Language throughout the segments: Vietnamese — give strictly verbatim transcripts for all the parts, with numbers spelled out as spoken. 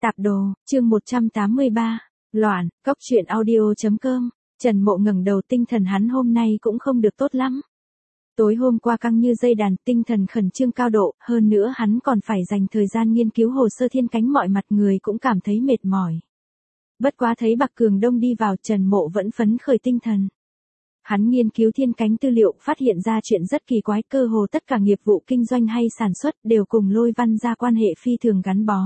Tạp đồ, chương một trăm tám mươi ba, Loạn, cốc truyện audio.com, Trần Mộ ngẩng đầu tinh thần hắn hôm nay cũng không được tốt lắm. Tối hôm qua căng như dây đàn, tinh thần khẩn trương cao độ, hơn nữa hắn còn phải dành thời gian nghiên cứu hồ sơ thiên cánh mọi mặt người cũng cảm thấy mệt mỏi. Bất quá thấy Bạc Cường Đông đi vào, Trần Mộ vẫn phấn khởi tinh thần. Hắn nghiên cứu thiên cánh tư liệu, phát hiện ra chuyện rất kỳ quái, cơ hồ tất cả nghiệp vụ kinh doanh hay sản xuất đều cùng Lôi Văn gia quan hệ phi thường gắn bó.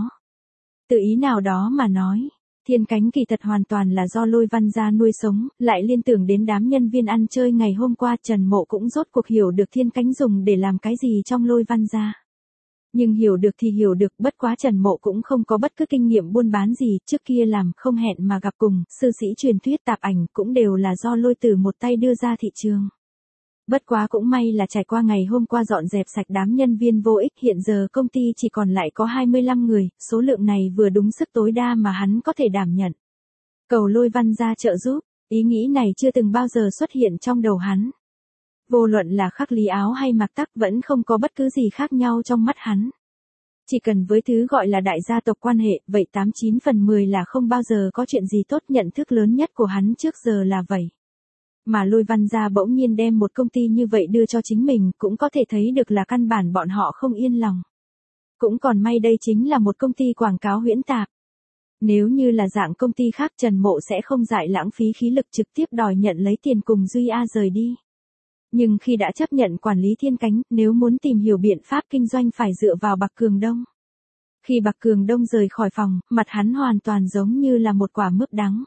Từ ý nào đó mà nói, thiên cánh kỳ thật hoàn toàn là do Lôi Văn gia nuôi sống, lại liên tưởng đến đám nhân viên ăn chơi ngày hôm qua, Trần Mộ cũng rốt cuộc hiểu được thiên cánh dùng để làm cái gì trong Lôi Văn gia. Nhưng hiểu được thì hiểu được, bất quá Trần Mộ cũng không có bất cứ kinh nghiệm buôn bán gì, trước kia làm không hẹn mà gặp cùng, sư sĩ truyền thuyết tạp ảnh cũng đều là do Lôi Tử một tay đưa ra thị trường. Bất quá cũng may là trải qua ngày hôm qua dọn dẹp sạch đám nhân viên vô ích, hiện giờ công ty chỉ còn lại có hai mươi lăm người, số lượng này vừa đúng sức tối đa mà hắn có thể đảm nhận. Cầu Lôi Văn gia trợ giúp, ý nghĩ này chưa từng bao giờ xuất hiện trong đầu hắn. Vô luận là khắc lý áo hay mặc tắc vẫn không có bất cứ gì khác nhau trong mắt hắn. Chỉ cần với thứ gọi là đại gia tộc quan hệ, vậy tám chín phần mười là không bao giờ có chuyện gì tốt, nhận thức lớn nhất của hắn trước giờ là vậy. Mà Lôi Văn gia bỗng nhiên đem một công ty như vậy đưa cho chính mình, cũng có thể thấy được là căn bản bọn họ không yên lòng. Cũng còn may đây chính là một công ty quảng cáo huyễn tạp. Nếu như là dạng công ty khác, Trần Mộ sẽ không dại lãng phí khí lực trực tiếp đòi nhận lấy tiền cùng Duy A rời đi. Nhưng khi đã chấp nhận quản lý thiên cánh, nếu muốn tìm hiểu biện pháp kinh doanh phải dựa vào Bạc Cường Đông. Khi Bạc Cường Đông rời khỏi phòng, mặt hắn hoàn toàn giống như là một quả mướp đắng.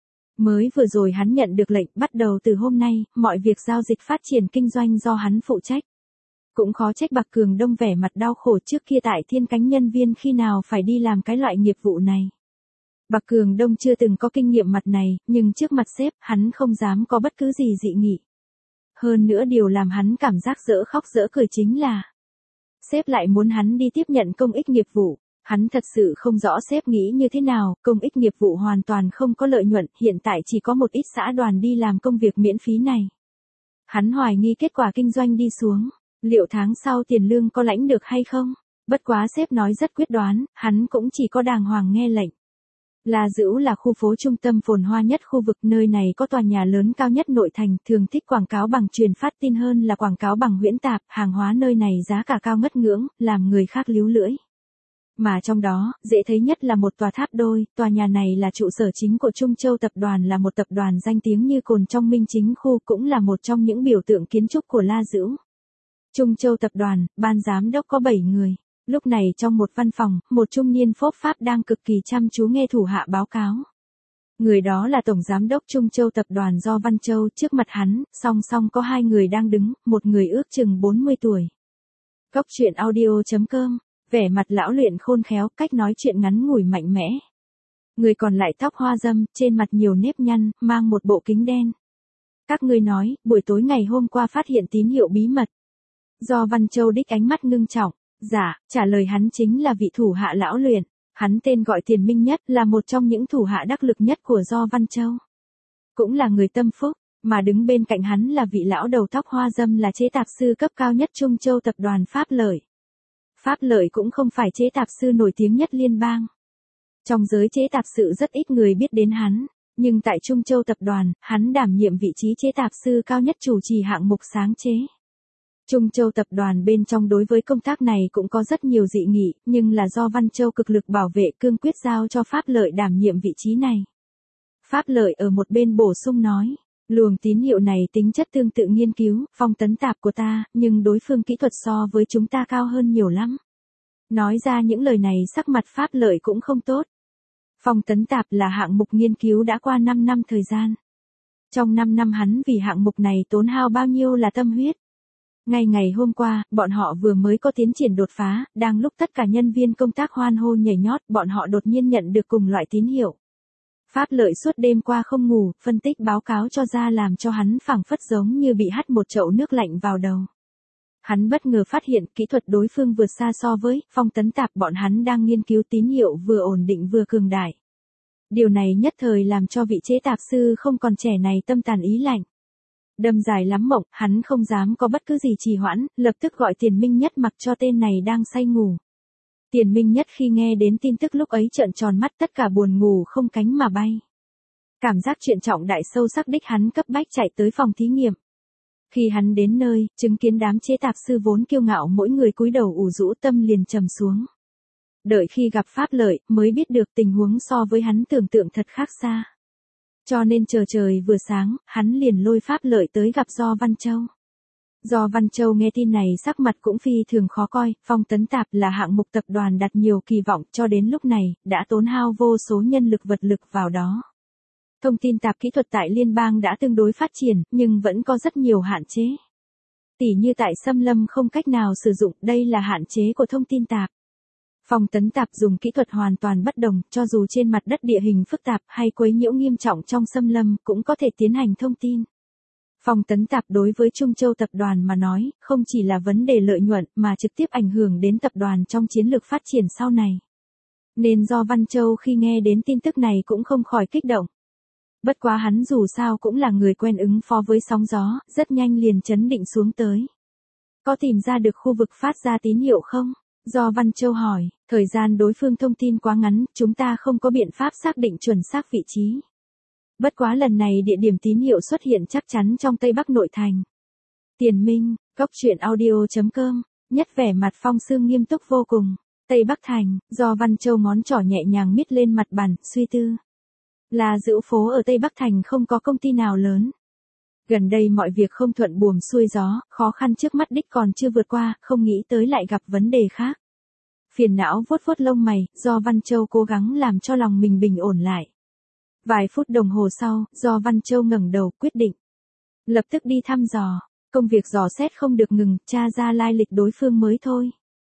Mới vừa rồi hắn nhận được lệnh, bắt đầu từ hôm nay, mọi việc giao dịch phát triển kinh doanh do hắn phụ trách. Cũng khó trách Bạc Cường Đông vẻ mặt đau khổ, trước kia tại thiên cánh nhân viên khi nào phải đi làm cái loại nghiệp vụ này. Bạc Cường Đông chưa từng có kinh nghiệm mặt này, nhưng trước mặt sếp, hắn không dám có bất cứ gì dị nghị. Hơn nữa điều làm hắn cảm giác dở khóc dở cười chính là sếp lại muốn hắn đi tiếp nhận công ích nghiệp vụ. Hắn thật sự không rõ sếp nghĩ như thế nào, công ích nghiệp vụ hoàn toàn không có lợi nhuận, hiện tại chỉ có một ít xã đoàn đi làm công việc miễn phí này. Hắn hoài nghi kết quả kinh doanh đi xuống, liệu tháng sau tiền lương có lãnh được hay không? Bất quá sếp nói rất quyết đoán, hắn cũng chỉ có đàng hoàng nghe lệnh. La Dữu là khu phố trung tâm phồn hoa nhất khu vực, nơi này có tòa nhà lớn cao nhất nội thành, thường thích quảng cáo bằng truyền phát tin hơn là quảng cáo bằng huyễn tạp, hàng hóa nơi này giá cả cao ngất ngưỡng, làm người khác líu lưỡi. Mà trong đó, dễ thấy nhất là một tòa tháp đôi, tòa nhà này là trụ sở chính của Trung Châu Tập đoàn, là một tập đoàn danh tiếng như cồn trong Minh Chính khu, cũng là một trong những biểu tượng kiến trúc của La Dữu. Trung Châu Tập đoàn, ban giám đốc có bảy người. Lúc này trong một văn phòng, một trung niên phốp pháp đang cực kỳ chăm chú nghe thủ hạ báo cáo. Người đó là Tổng Giám đốc Trung Châu Tập đoàn Do Văn Châu, trước mặt hắn, song song có hai người đang đứng, một người ước chừng bốn mươi tuổi. Cốc truyện audio.com, vẻ mặt lão luyện khôn khéo, cách nói chuyện ngắn ngủi mạnh mẽ. Người còn lại tóc hoa râm, trên mặt nhiều nếp nhăn, mang một bộ kính đen. Các ngươi nói, buổi tối ngày hôm qua phát hiện tín hiệu bí mật. Do Văn Châu đích ánh mắt ngưng trọng. Dạ, trả lời hắn chính là vị thủ hạ lão luyện, hắn tên gọi Tiền Minh Nhất, là một trong những thủ hạ đắc lực nhất của Do Văn Châu. Cũng là người tâm phúc, mà đứng bên cạnh hắn là vị lão đầu tóc hoa râm, là chế tạp sư cấp cao nhất Trung Châu Tập đoàn Pháp Lợi. Pháp Lợi cũng không phải chế tạp sư nổi tiếng nhất liên bang. Trong giới chế tạp sự rất ít người biết đến hắn, nhưng tại Trung Châu Tập đoàn, hắn đảm nhiệm vị trí chế tạp sư cao nhất, chủ trì hạng mục sáng chế. Trung Châu Tập đoàn bên trong đối với công tác này cũng có rất nhiều dị nghị, nhưng là do Văn Châu cực lực bảo vệ, cương quyết giao cho Pháp Lợi đảm nhiệm vị trí này. Pháp Lợi ở một bên bổ sung nói, luồng tín hiệu này tính chất tương tự nghiên cứu, phong tấn tạp của ta, nhưng đối phương kỹ thuật so với chúng ta cao hơn nhiều lắm. Nói ra những lời này sắc mặt Pháp Lợi cũng không tốt. Phong tấn tạp là hạng mục nghiên cứu đã qua năm năm thời gian. Trong năm năm hắn vì hạng mục này tốn hao bao nhiêu là tâm huyết. Ngay ngày hôm qua, bọn họ vừa mới có tiến triển đột phá, đang lúc tất cả nhân viên công tác hoan hô nhảy nhót, bọn họ đột nhiên nhận được cùng loại tín hiệu. Pháp Lợi suốt đêm qua không ngủ, phân tích báo cáo cho ra làm cho hắn phảng phất giống như bị hắt một chậu nước lạnh vào đầu. Hắn bất ngờ phát hiện kỹ thuật đối phương vượt xa so với phong tấn tạp bọn hắn đang nghiên cứu, tín hiệu vừa ổn định vừa cường đại. Điều này nhất thời làm cho vị chế tạp sư không còn trẻ này tâm tàn ý lạnh. Đâm dài lắm mộng, hắn không dám có bất cứ gì trì hoãn, lập tức gọi Tiền Minh Nhất mặc cho tên này đang say ngủ. Tiền Minh Nhất khi nghe đến tin tức lúc ấy trợn tròn mắt, tất cả buồn ngủ không cánh mà bay. Cảm giác chuyện trọng đại sâu sắc đích hắn cấp bách chạy tới phòng thí nghiệm. Khi hắn đến nơi, chứng kiến đám chế tạp sư vốn kiêu ngạo mỗi người cúi đầu ủ rũ, tâm liền trầm xuống. Đợi khi gặp Pháp Lợi, mới biết được tình huống so với hắn tưởng tượng thật khác xa. Cho nên chờ trời vừa sáng, hắn liền lôi Pháp Lợi tới gặp Do Văn Châu. Do Văn Châu nghe tin này sắc mặt cũng phi thường khó coi, Phong Tấn Tạp là hạng mục tập đoàn đặt nhiều kỳ vọng, cho đến lúc này, đã tốn hao vô số nhân lực vật lực vào đó. Thông tin tạp kỹ thuật tại liên bang đã tương đối phát triển, nhưng vẫn có rất nhiều hạn chế. Tỉ như tại Xâm Lâm không cách nào sử dụng, đây là hạn chế của thông tin tạp. Phong Tấn Tạp dùng kỹ thuật hoàn toàn bất đồng, cho dù trên mặt đất địa hình phức tạp hay quấy nhiễu nghiêm trọng trong Xâm Lâm, cũng có thể tiến hành thông tin. Phong Tấn Tạp đối với Trung Châu tập đoàn mà nói, không chỉ là vấn đề lợi nhuận mà trực tiếp ảnh hưởng đến tập đoàn trong chiến lược phát triển sau này. Nên Do Văn Châu khi nghe đến tin tức này cũng không khỏi kích động. Bất quá hắn dù sao cũng là người quen ứng phó với sóng gió, rất nhanh liền chấn định xuống tới. Có tìm ra được khu vực phát ra tín hiệu không? Do Văn Châu hỏi, thời gian đối phương thông tin quá ngắn, chúng ta không có biện pháp xác định chuẩn xác vị trí. Bất quá lần này địa điểm tín hiệu xuất hiện chắc chắn trong Tây Bắc nội thành. Tiền Minh, Cốc Truyện Audio chấm com, nhất vẻ mặt Phong Sương nghiêm túc vô cùng. Tây Bắc thành, Do Văn Châu ngón trỏ nhẹ nhàng miết lên mặt bàn, suy tư. Là Dữ phố ở Tây Bắc thành không có công ty nào lớn. Gần đây mọi việc không thuận buồm xuôi gió, khó khăn trước mắt đích còn chưa vượt qua, không nghĩ tới lại gặp vấn đề khác. Phiền não vuốt vuốt lông mày, Do Văn Châu cố gắng làm cho lòng mình bình ổn lại. Vài phút đồng hồ sau, Do Văn Châu ngẩng đầu quyết định. Lập tức đi thăm dò, công việc dò xét không được ngừng, tra ra lai lịch đối phương mới thôi.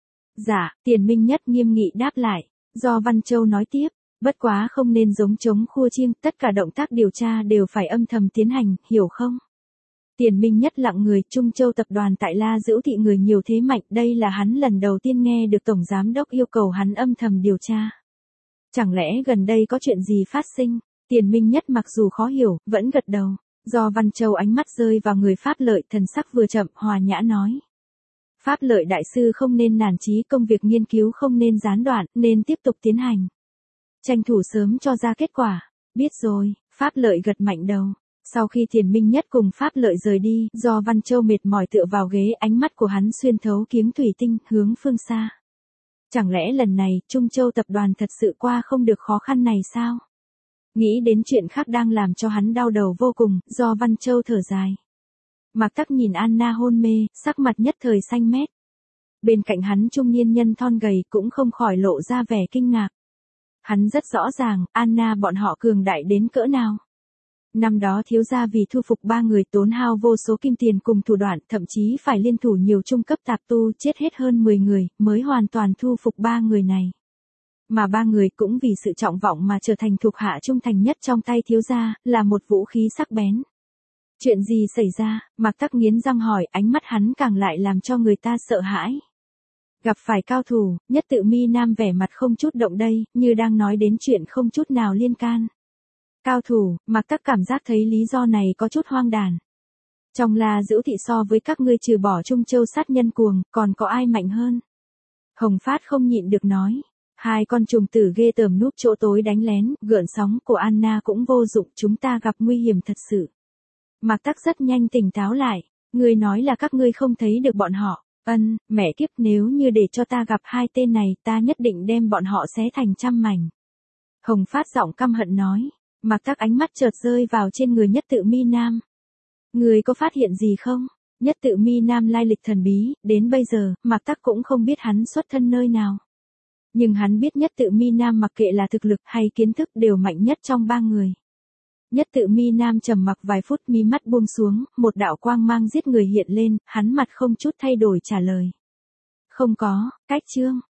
Dạ, Tiền Minh Nhất nghiêm nghị đáp lại, Do Văn Châu nói tiếp. Bất quá không nên giống trống khua chiêng, tất cả động tác điều tra đều phải âm thầm tiến hành, hiểu không? Tiền Minh Nhất lặng người, Trung Châu tập đoàn tại La Dữ thị người nhiều thế mạnh, đây là hắn lần đầu tiên nghe được Tổng Giám đốc yêu cầu hắn âm thầm điều tra. Chẳng lẽ gần đây có chuyện gì phát sinh? Tiền Minh Nhất mặc dù khó hiểu, vẫn gật đầu. Do Văn Châu ánh mắt rơi vào người Pháp Lợi, thần sắc vừa chậm, hòa nhã nói. Pháp Lợi đại sư không nên nản chí, công việc nghiên cứu không nên gián đoạn, nên tiếp tục tiến hành. Tranh thủ sớm cho ra kết quả. Biết rồi, Pháp Lợi gật mạnh đầu. Sau khi Tiền Minh Nhất cùng Pháp Lợi rời đi, Do Văn Châu mệt mỏi tựa vào ghế, ánh mắt của hắn xuyên thấu kiếng thủy tinh, hướng phương xa. Chẳng lẽ lần này, Trung Châu tập đoàn thật sự qua không được khó khăn này sao? Nghĩ đến chuyện khác đang làm cho hắn đau đầu vô cùng, Do Văn Châu thở dài. Mạc Tắc nhìn Anna hôn mê, sắc mặt nhất thời xanh mét. Bên cạnh hắn trung niên nhân thon gầy cũng không khỏi lộ ra vẻ kinh ngạc. Hắn rất rõ ràng, Anna bọn họ cường đại đến cỡ nào. Năm đó thiếu gia vì thu phục ba người tốn hao vô số kim tiền cùng thủ đoạn, thậm chí phải liên thủ nhiều trung cấp tạp tu, chết hết hơn mười người, mới hoàn toàn thu phục ba người này. Mà ba người cũng vì sự trọng vọng mà trở thành thuộc hạ trung thành nhất trong tay thiếu gia, là một vũ khí sắc bén. Chuyện gì xảy ra? Mạc Tắc nghiến răng hỏi, ánh mắt hắn càng lại làm cho người ta sợ hãi. Gặp phải cao thủ, Nhất Tự Mi Nam vẻ mặt không chút động đây, như đang nói đến chuyện không chút nào liên can. Cao thủ, Mạc Tắc cảm giác thấy lý do này có chút hoang đàn. Trong La Dữ thị so với các ngươi trừ bỏ Trung Châu sát nhân cuồng, còn có ai mạnh hơn? Hồng Phát không nhịn được nói. Hai con trùng tử ghê tởm núp chỗ tối đánh lén, gợn sóng của Anna cũng vô dụng, chúng ta gặp nguy hiểm thật sự. Mạc Tắc rất nhanh tỉnh táo lại, ngươi nói là các ngươi không thấy được bọn họ. Ân, mẹ kiếp, nếu như để cho ta gặp hai tên này, ta nhất định đem bọn họ xé thành trăm mảnh. Hồng Phát giọng căm hận nói. Mạc Tắc ánh mắt chợt rơi vào trên người Nhất Tự Mi Nam. Người có phát hiện gì không? Nhất Tự Mi Nam lai lịch thần bí, đến bây giờ, Mạc Tắc cũng không biết hắn xuất thân nơi nào. Nhưng hắn biết Nhất Tự Mi Nam mặc kệ là thực lực hay kiến thức đều mạnh nhất trong ba người. Nhất Tự Mi Nam trầm mặc vài phút, mí mắt buông xuống, một đạo quang mang giết người hiện lên, hắn mặt không chút thay đổi trả lời. Không có, cách chương.